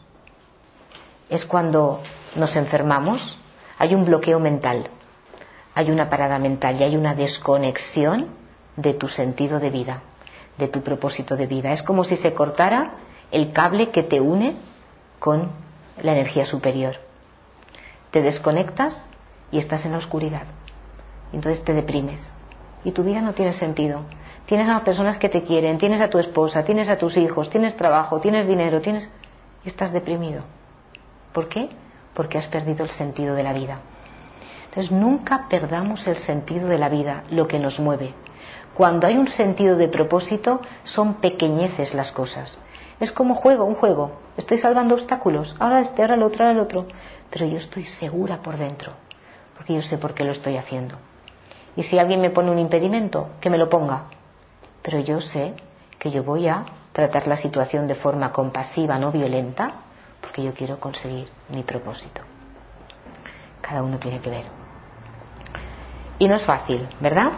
S1: es cuando nos enfermamos, hay un bloqueo mental, hay una parada mental y hay una desconexión de tu sentido de vida, de tu propósito de vida. Es como si se cortara el cable que te une con la energía superior. Te desconectas y estás en la oscuridad. Entonces te deprimes y tu vida no tiene sentido. Tienes a las personas que te quieren, tienes a tu esposa, tienes a tus hijos, tienes trabajo, tienes dinero, y estás deprimido. ¿Por qué? Porque has perdido el sentido de la vida. Entonces nunca perdamos el sentido de la vida, lo que nos mueve. Cuando hay un sentido de propósito, son pequeñeces las cosas. Es como un juego. Estoy salvando obstáculos, ahora este, ahora el otro, ahora el otro. Pero yo estoy segura por dentro, porque yo sé por qué lo estoy haciendo. Y si alguien me pone un impedimento, que me lo ponga. Pero yo sé que yo voy a tratar la situación de forma compasiva, no violenta, porque yo quiero conseguir mi propósito. Cada uno tiene que ver. Y no es fácil, ¿verdad?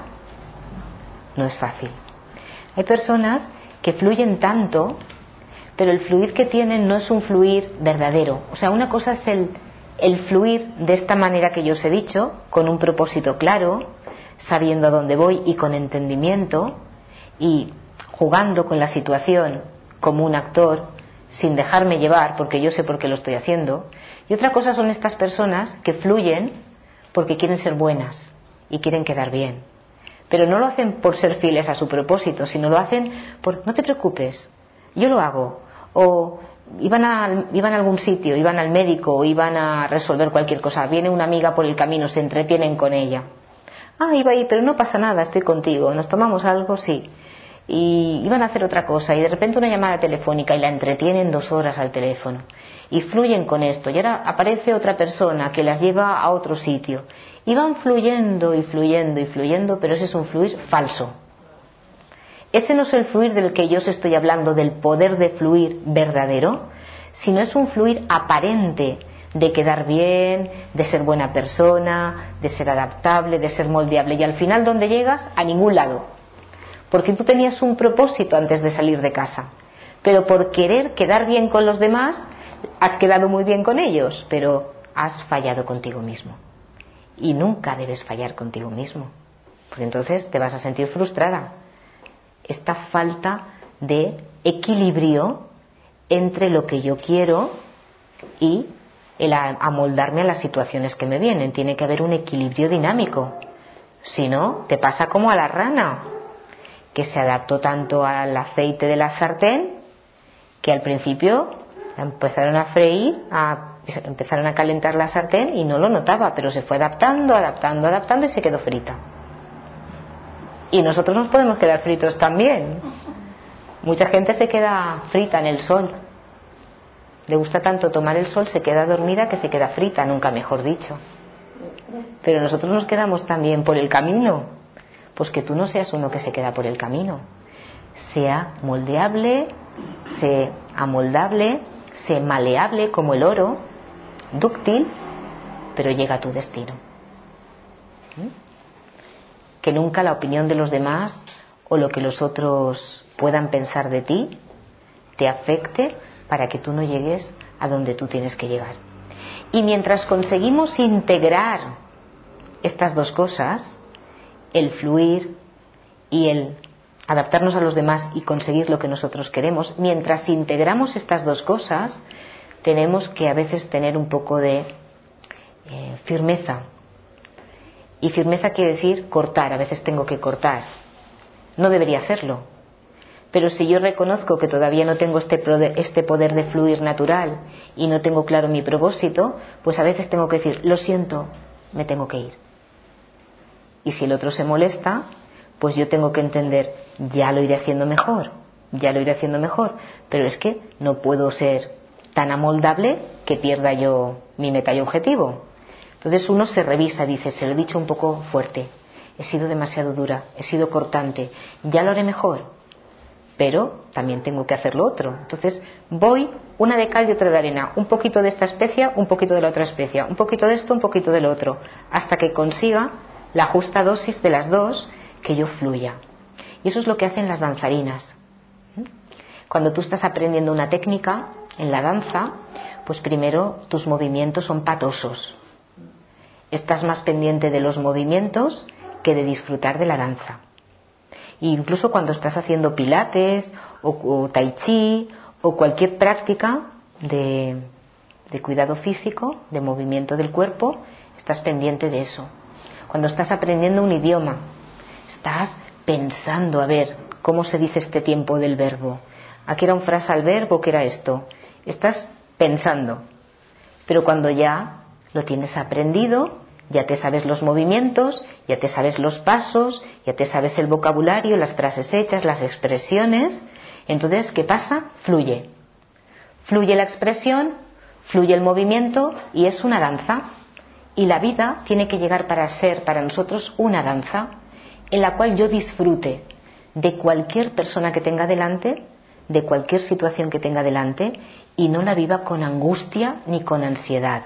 S1: No es fácil. Hay personas que fluyen tanto, pero el fluir que tienen no es un fluir verdadero. O sea, una cosa es el fluir de esta manera que yo os he dicho, con un propósito claro, sabiendo a dónde voy y con entendimiento, y jugando con la situación como un actor, sin dejarme llevar, porque yo sé por qué lo estoy haciendo. Y otra cosa son estas personas que fluyen porque quieren ser buenas y quieren quedar bien. Pero no lo hacen por ser fieles a su propósito, sino lo hacen por, no te preocupes, yo lo hago. O iban a algún sitio, iban al médico, o iban a resolver cualquier cosa. Viene una amiga por el camino, se entretienen con ella. Ah, iba ahí, pero no pasa nada, estoy contigo. ¿Nos tomamos algo? Sí. y iban a hacer otra cosa y de repente una llamada telefónica y la entretienen 2 horas al teléfono y fluyen con esto y ahora aparece otra persona que las lleva a otro sitio y van fluyendo y fluyendo y fluyendo, pero ese es un fluir falso. Ese no es el fluir del que yo os estoy hablando, del poder de fluir verdadero, sino es un fluir aparente de quedar bien, de ser buena persona, de ser adaptable, de ser moldeable. Y al final, ¿dónde llegas? A ningún lado. Porque tú tenías un propósito antes de salir de casa. Pero por querer quedar bien con los demás, has quedado muy bien con ellos, pero has fallado contigo mismo. Y nunca debes fallar contigo mismo, porque entonces te vas a sentir frustrada. Esta falta de equilibrio entre lo que yo quiero y el amoldarme a las situaciones que me vienen. Tiene que haber un equilibrio dinámico. Si no, te pasa como a la rana, que se adaptó tanto al aceite de la sartén que al principio empezaron a freír, empezaron a calentar la sartén y no lo notaba, pero se fue adaptando y se quedó frita. Y nosotros nos podemos quedar fritos también. Mucha gente se queda frita en el sol. Le gusta tanto tomar el sol, se queda dormida que se queda frita, nunca mejor dicho. Pero nosotros nos quedamos también por el camino. Pues que tú no seas uno que se queda por el camino. Sea moldeable, sea amoldable, sea maleable como el oro, dúctil, pero llega a tu destino. Que nunca la opinión de los demás o lo que los otros puedan pensar de ti te afecte para que tú no llegues a donde tú tienes que llegar. Y mientras conseguimos integrar estas dos cosas, el fluir y el adaptarnos a los demás y conseguir lo que nosotros queremos, mientras integramos estas dos cosas, tenemos que a veces tener un poco de firmeza. Y firmeza quiere decir cortar, a veces tengo que cortar. No debería hacerlo. Pero si yo reconozco que todavía no tengo este poder de fluir natural y no tengo claro mi propósito, pues a veces tengo que decir, lo siento, me tengo que ir. Y si el otro se molesta, pues yo tengo que entender, ya lo iré haciendo mejor, pero es que no puedo ser tan amoldable que pierda yo mi meta y objetivo. Entonces uno se revisa, dice, se lo he dicho un poco fuerte, he sido demasiado dura, he sido cortante, ya lo haré mejor, pero también tengo que hacer lo otro. Entonces voy una de cal y otra de arena, un poquito de esta especia, un poquito de la otra especia, un poquito de esto, un poquito del otro, hasta que consiga la justa dosis de las dos, que yo fluya. Y eso es lo que hacen las danzarinas. Cuando tú estás aprendiendo una técnica en la danza, pues primero tus movimientos son patosos. Estás más pendiente de los movimientos que de disfrutar de la danza. E incluso cuando estás haciendo pilates o tai chi o cualquier práctica de cuidado físico, de movimiento del cuerpo, estás pendiente de eso. Cuando estás aprendiendo un idioma, estás pensando a ver cómo se dice este tiempo del verbo. Aquí era un frasal verbo, ¿qué era esto? Estás pensando. Pero cuando ya lo tienes aprendido, ya te sabes los movimientos, ya te sabes los pasos, ya te sabes el vocabulario, las frases hechas, las expresiones. Entonces, ¿qué pasa? Fluye. Fluye la expresión, fluye el movimiento y es una danza. Y la vida tiene que llegar para ser para nosotros una danza en la cual yo disfrute de cualquier persona que tenga delante, de cualquier situación que tenga delante, y no la viva con angustia ni con ansiedad.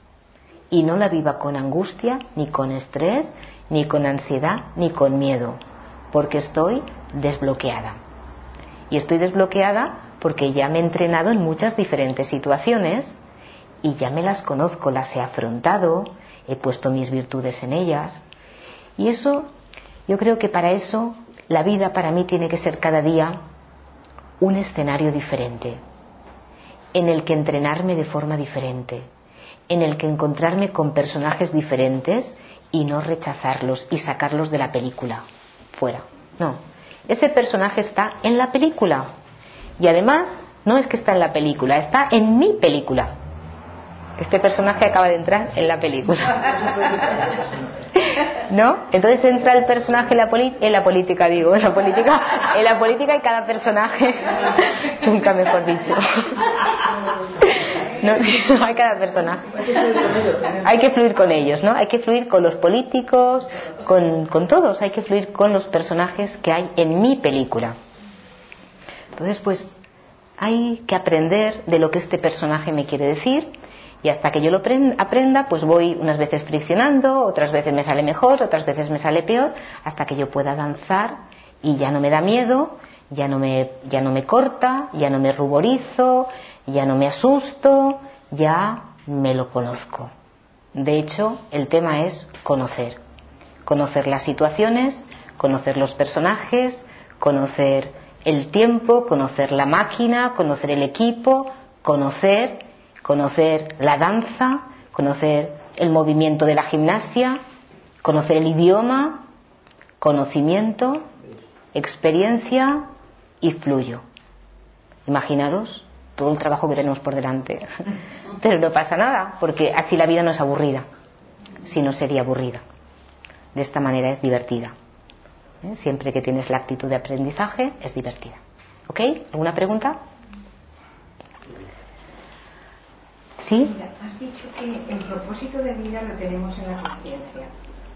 S1: Y no la viva con angustia, ni con estrés, ni con ansiedad, ni con miedo, porque estoy desbloqueada. Y estoy desbloqueada porque ya me he entrenado en muchas diferentes situaciones y ya me las conozco, las he afrontado, he puesto mis virtudes en ellas. Y eso, yo creo que para eso, la vida para mí tiene que ser cada día un escenario diferente, en el que entrenarme de forma diferente, en el que encontrarme con personajes diferentes y no rechazarlos y sacarlos de la película fuera. No, ese personaje está en la película y además no es que está en la película, está en mi película. Este personaje acaba de entrar en la película. ¿No? Entonces entra el personaje en la política y cada personaje, nunca mejor dicho. No, hay cada personaje. Hay que fluir con ellos, ¿no? Hay que fluir con los políticos, con todos, hay que fluir con los personajes que hay en mi película. Entonces, pues, hay que aprender de lo que este personaje me quiere decir. Y hasta que yo lo aprenda, pues voy unas veces friccionando, otras veces me sale mejor, otras veces me sale peor, hasta que yo pueda danzar y ya no me da miedo, ya no me corta, ya no me ruborizo, ya no me asusto, ya me lo conozco. De hecho, el tema es conocer. Conocer las situaciones, conocer los personajes, conocer el tiempo, conocer la máquina, conocer el equipo, conocer la danza, conocer el movimiento de la gimnasia, conocer el idioma, conocimiento, experiencia y fluyo. Imaginaros todo el trabajo que tenemos por delante. Pero no pasa nada, porque así la vida no es aburrida. Si no, sería aburrida. De esta manera es divertida. Siempre que tienes la actitud de aprendizaje, es divertida. ¿Ok? ¿Alguna pregunta? ¿Sí?
S2: Mira, has dicho que el propósito de vida lo tenemos en la conciencia.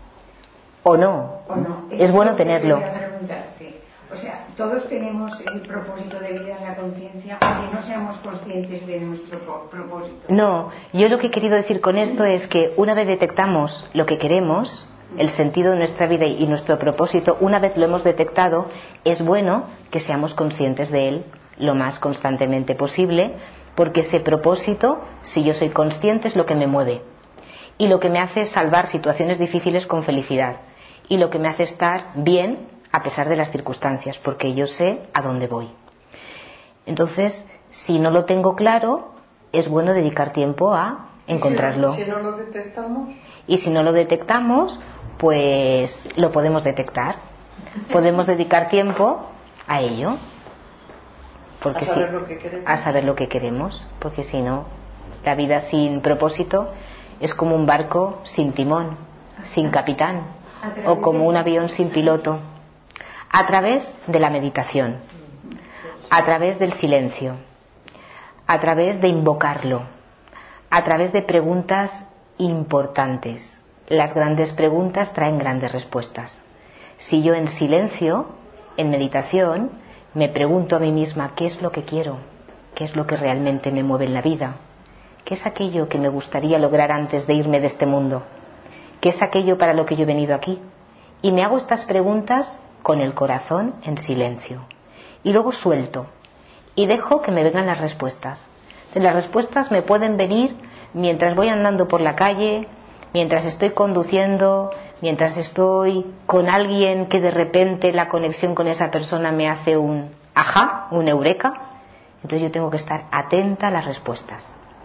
S1: ¿O no?
S2: ¿O no?
S1: Es bueno tenerlo.
S2: Voy a preguntarte. O sea, todos tenemos el propósito de vida en la conciencia, aunque no seamos conscientes de nuestro propósito.
S1: No, yo lo que he querido decir con esto es que una vez detectamos lo que queremos, el sentido de nuestra vida y nuestro propósito, una vez lo hemos detectado, es bueno que seamos conscientes de él lo más constantemente posible, porque ese propósito, si yo soy consciente, es lo que me mueve y lo que me hace salvar situaciones difíciles con felicidad y lo que me hace estar bien a pesar de las circunstancias, porque yo sé a dónde voy. Entonces, si no lo tengo claro, es bueno dedicar tiempo a encontrarlo.
S3: ¿Y si no lo detectamos?
S1: Y si no lo detectamos, pues lo podemos detectar. Podemos dedicar tiempo a ello. Porque
S3: a saber lo que queremos.
S1: A saber lo que queremos, porque si no, la vida sin propósito es como un barco sin timón, sin capitán, o como un avión sin piloto. A través de la meditación, a través del silencio, a través de invocarlo, a través de preguntas importantes. Las grandes preguntas traen grandes respuestas. Si yo en silencio, en meditación, me pregunto a mí misma qué es lo que quiero, qué es lo que realmente me mueve en la vida, qué es aquello que me gustaría lograr antes de irme de este mundo, qué es aquello para lo que yo he venido aquí. Y me hago estas preguntas con el corazón en silencio. Y luego suelto y dejo que me vengan las respuestas. Entonces, las respuestas me pueden venir mientras voy andando por la calle, mientras estoy conduciendo, mientras estoy con alguien que de repente la conexión con esa persona me hace un ajá, un eureka. Entonces yo tengo que estar atenta a las respuestas.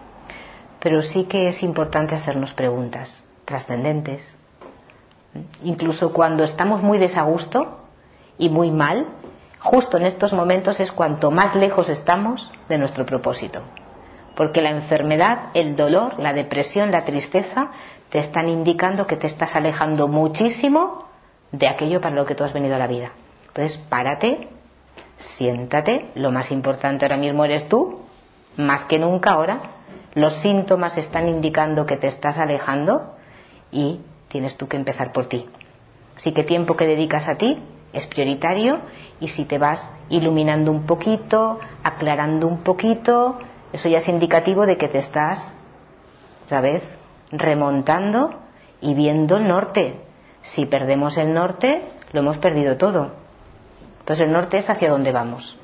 S1: Pero sí que es importante hacernos preguntas trascendentes. Incluso cuando estamos muy desagusto y muy mal, justo en estos momentos es cuanto más lejos estamos de nuestro propósito. Porque la enfermedad, el dolor, la depresión, la tristeza te están indicando que te estás alejando muchísimo de aquello para lo que tú has venido a la vida. Entonces, párate, siéntate, lo más importante ahora mismo eres tú, más que nunca ahora. Los síntomas están indicando que te estás alejando y tienes tú que empezar por ti. Así que tiempo que dedicas a ti es prioritario, y si te vas iluminando un poquito, aclarando un poquito, eso ya es indicativo de que te estás otra vez remontando y viendo el norte. Si perdemos el norte, lo hemos perdido todo. Entonces el norte es hacia dónde vamos,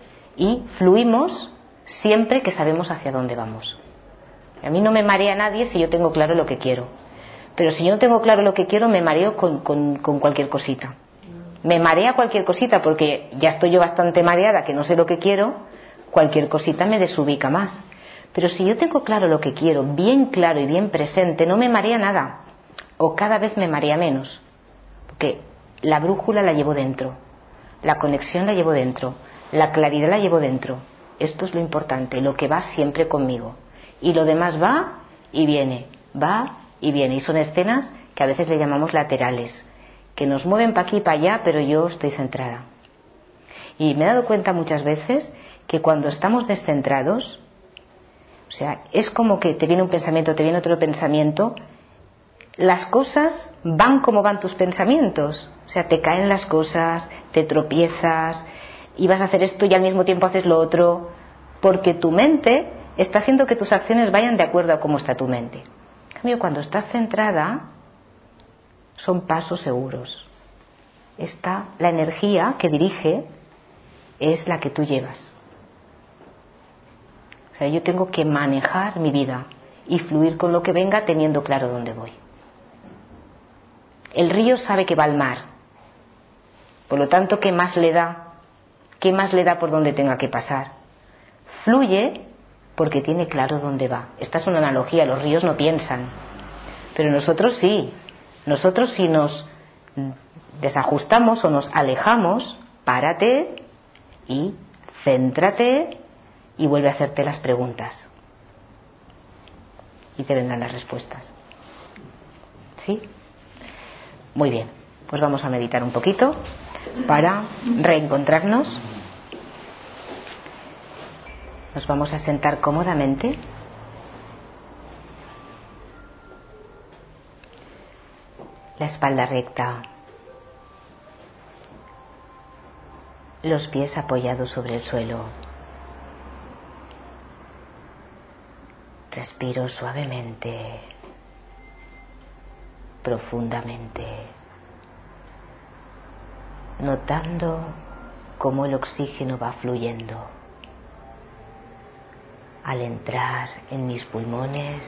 S1: y fluimos siempre que sabemos hacia dónde vamos. A mí no me marea nadie si yo tengo claro lo que quiero, pero si yo no tengo claro lo que quiero, me mareo con cualquier cosita. Me marea cualquier cosita, porque ya estoy yo bastante mareada, que no sé lo que quiero. Cualquier cosita me desubica más. Pero si yo tengo claro lo que quiero, bien claro y bien presente, no me marea nada, o cada vez me marea menos, porque la brújula la llevo dentro, la conexión la llevo dentro, la claridad la llevo dentro. Esto es lo importante, lo que va siempre conmigo, y lo demás va y viene, va y viene. Y son escenas que a veces le llamamos laterales, que nos mueven para aquí y para allá, pero yo estoy centrada. Y me he dado cuenta muchas veces que cuando estamos descentrados, o sea, es como que te viene un pensamiento, te viene otro pensamiento, las cosas van como van tus pensamientos. O sea, te caen las cosas, te tropiezas y vas a hacer esto y al mismo tiempo haces lo otro, porque tu mente está haciendo que tus acciones vayan de acuerdo a cómo está tu mente. En cambio, cuando estás centrada, son pasos seguros. La energía que dirige es la que tú llevas. O sea, yo tengo que manejar mi vida y fluir con lo que venga teniendo claro dónde voy. El río sabe que va al mar. Por lo tanto, ¿qué más le da? ¿Qué más le da por donde tenga que pasar? Fluye porque tiene claro dónde va. Esta es una analogía, los ríos no piensan. Pero nosotros sí. Nosotros si nos desajustamos o nos alejamos, párate y céntrate y vuelve a hacerte las preguntas. Y te vendrán las respuestas. ¿Sí? Muy bien, pues vamos a meditar un poquito para reencontrarnos. Nos vamos a sentar cómodamente. La espalda recta. Los pies apoyados sobre el suelo. Respiro suavemente, profundamente, notando cómo el oxígeno va fluyendo al entrar en mis pulmones,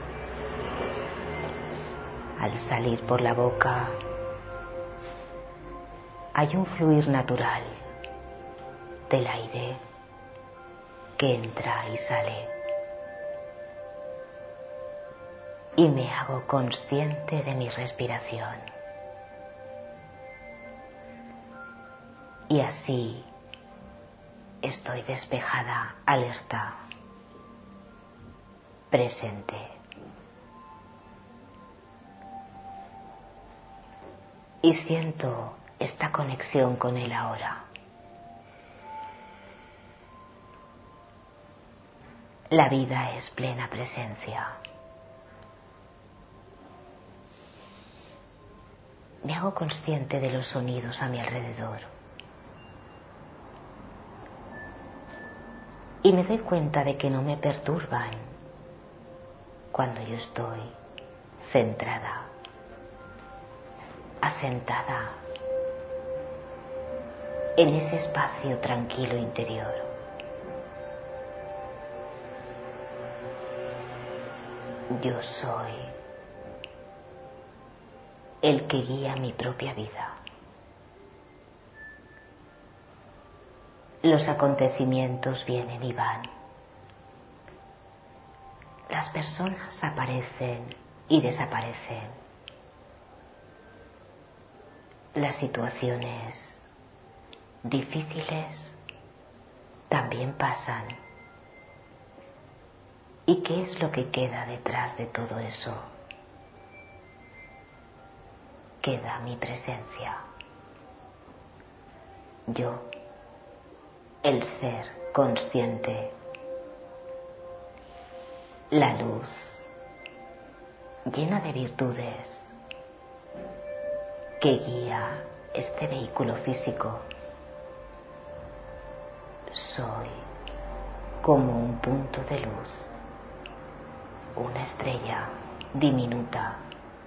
S1: al salir por la boca. Hay un fluir natural del aire que entra y sale. Y me hago consciente de mi respiración. Y así estoy despejada, alerta, presente. Y siento esta conexión con el ahora. La vida es plena presencia. Me hago consciente de los sonidos a mi alrededor. Y me doy cuenta de que no me perturban cuando yo estoy centrada, asentada en ese espacio tranquilo interior. Yo soy el que guía mi propia vida. Los acontecimientos vienen y van. Las personas aparecen y desaparecen. Las situaciones difíciles también pasan. ¿Y qué es lo que queda detrás de todo eso? Queda mi presencia. Yo, el ser consciente, la luz, llena de virtudes, que guía este vehículo físico. Soy como un punto de luz, una estrella diminuta,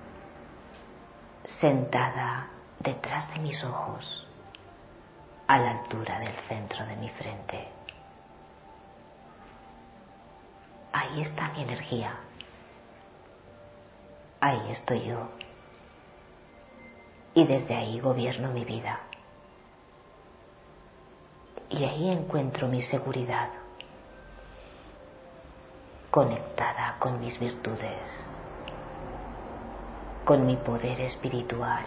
S1: sentada detrás de mis ojos, a la altura del centro de mi frente. Ahí está mi energía. Ahí estoy yo. Y desde ahí gobierno mi vida. Y ahí encuentro mi seguridad, conectada con mis virtudes, con mi poder espiritual,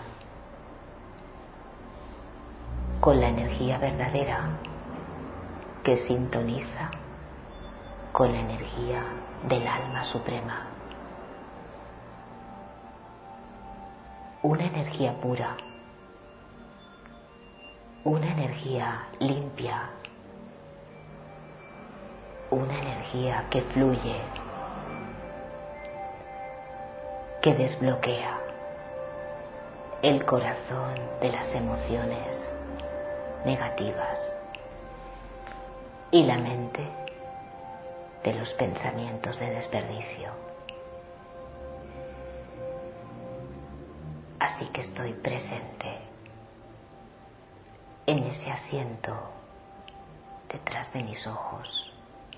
S1: con la energía verdadera que sintoniza con la energía del alma suprema. una energía pura, una energía limpia, una energía que fluye, que desbloquea el corazón de las emociones negativas y la mente de los pensamientos de desperdicio. Así que estoy presente en ese asiento detrás de mis ojos,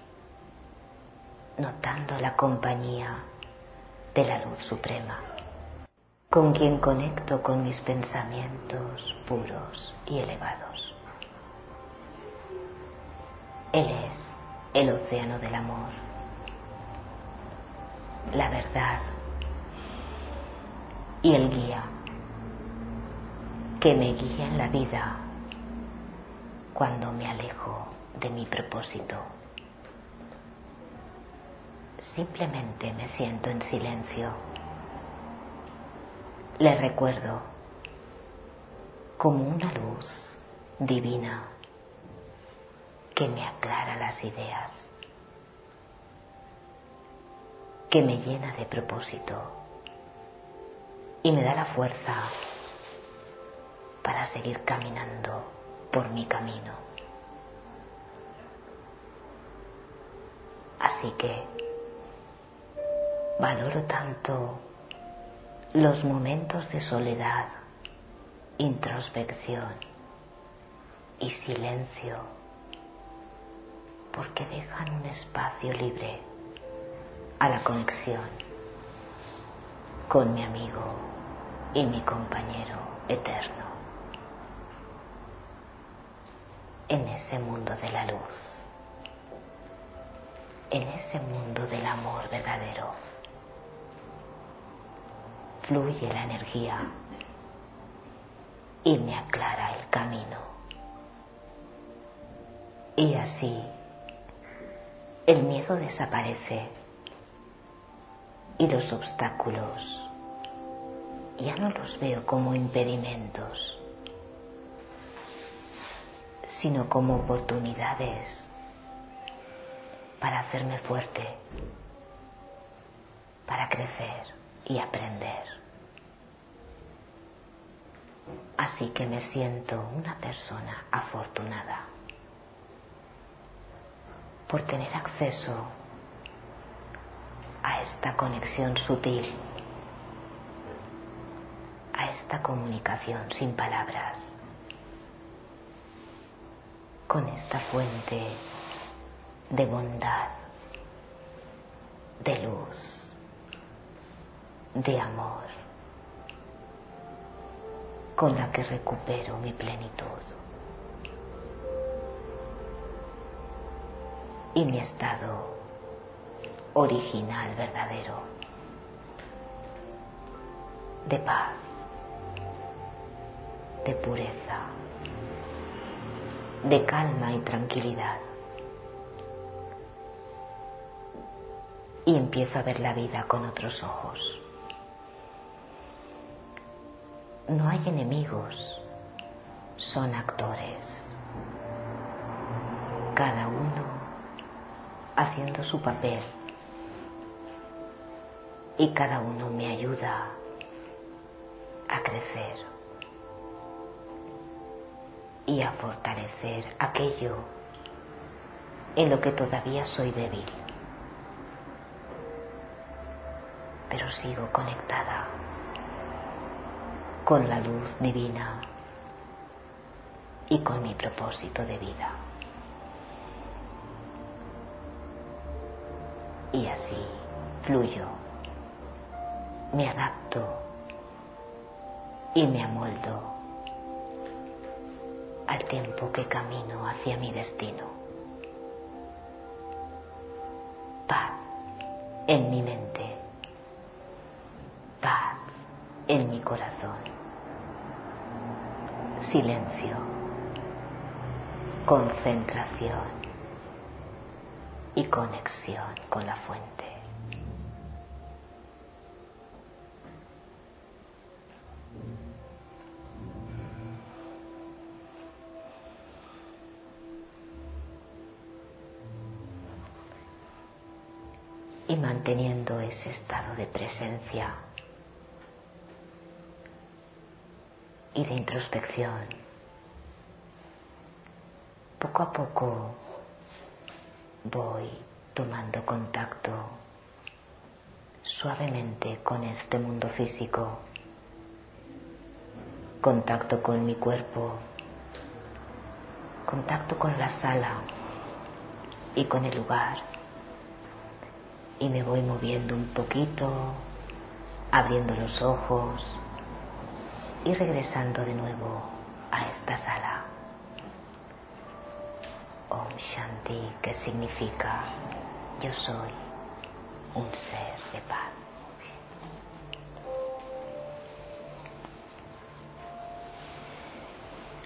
S1: notando la compañía de la luz suprema, con quien conecto con mis pensamientos puros y elevados. Él es el océano del amor, la verdad y el guía que me guía en la vida cuando me alejo de mi propósito. Simplemente me siento en silencio. Le recuerdo como una luz divina que me aclara las ideas, que me llena de propósito y me da la fuerza para seguir caminando por mi camino. Así que valoro tanto los momentos de soledad, introspección y silencio, porque dejan un espacio libre a la conexión con mi amigo y mi compañero eterno en ese mundo de la luz, en ese mundo del amor verdadero. Fluye la energía y me aclara el camino. Y así el miedo desaparece y los obstáculos ya no los veo como impedimentos, sino como oportunidades para hacerme fuerte, para crecer y aprender. Así que me siento una persona afortunada por tener acceso a esta conexión sutil, a esta comunicación sin palabras, con esta fuente de bondad, de luz, de amor, con la que recupero mi plenitud y mi estado original verdadero de paz, de pureza, de calma y tranquilidad. Y empiezo a ver la vida con otros ojos. No hay enemigos, son actores, cada uno haciendo su papel, y cada uno me ayuda a crecer y a fortalecer aquello en lo que todavía soy débil, pero sigo conectada con la luz divina y con mi propósito de vida. Y así fluyo, me adapto y me amoldo al tiempo que camino hacia mi destino. Paz en mi mente, paz en mi corazón, silencio, concentración y conexión con la fuente. y manteniendo ese estado de presencia y de introspección. Poco a poco voy tomando contacto suavemente con este mundo físico, contacto con mi cuerpo, contacto con la sala y con el lugar, y me voy moviendo un poquito, abriendo los ojos y regresando de nuevo a esta sala. Om Shanti, que significa yo soy un ser de paz.